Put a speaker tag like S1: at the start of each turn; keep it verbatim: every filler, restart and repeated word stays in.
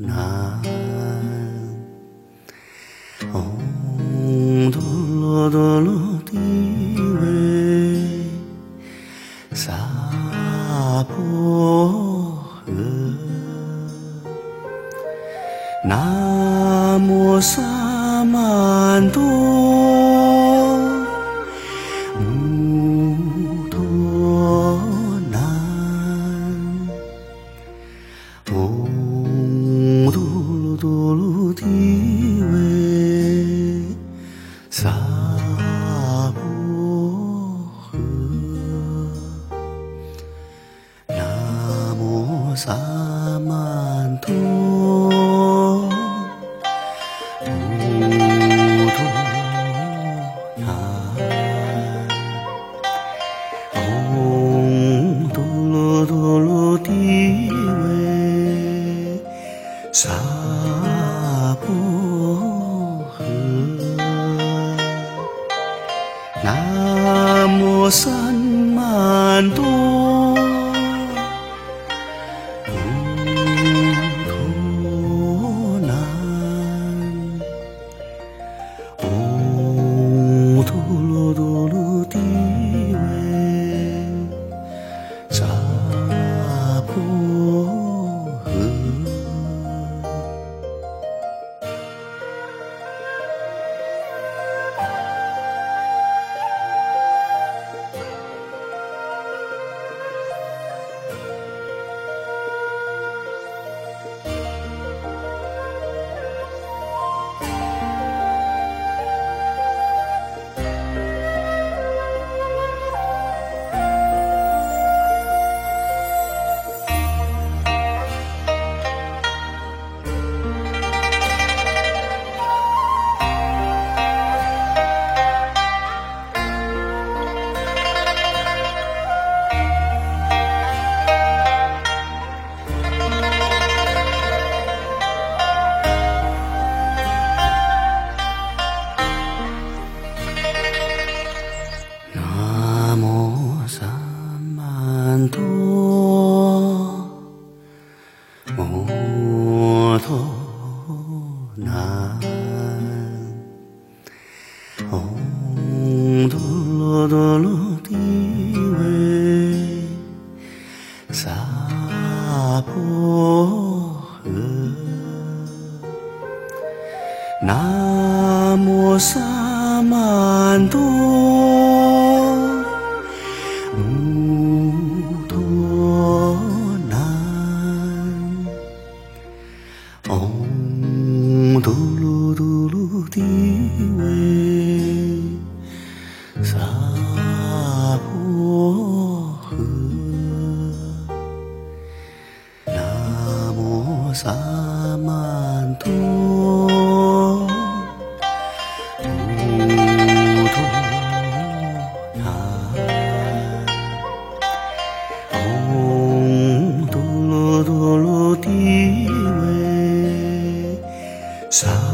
S1: 南，嗡哆罗哆罗地维萨婆诃，南无萨曼多姆多南，嗡哆罗哆罗地维萨婆诃，南无萨曼多姆多南，嗡哆罗哆罗地维萨婆诃，南无萨曼多姆多南，嗡哆罗哆罗地维萨婆诃。南无萨曼多摩多南，嗡哆罗哆罗地维萨婆诃，南无萨曼多姆多南，嗡哆罗哆罗地维萨婆诃，南无萨曼多姆多南，嗡哆罗哆罗地维萨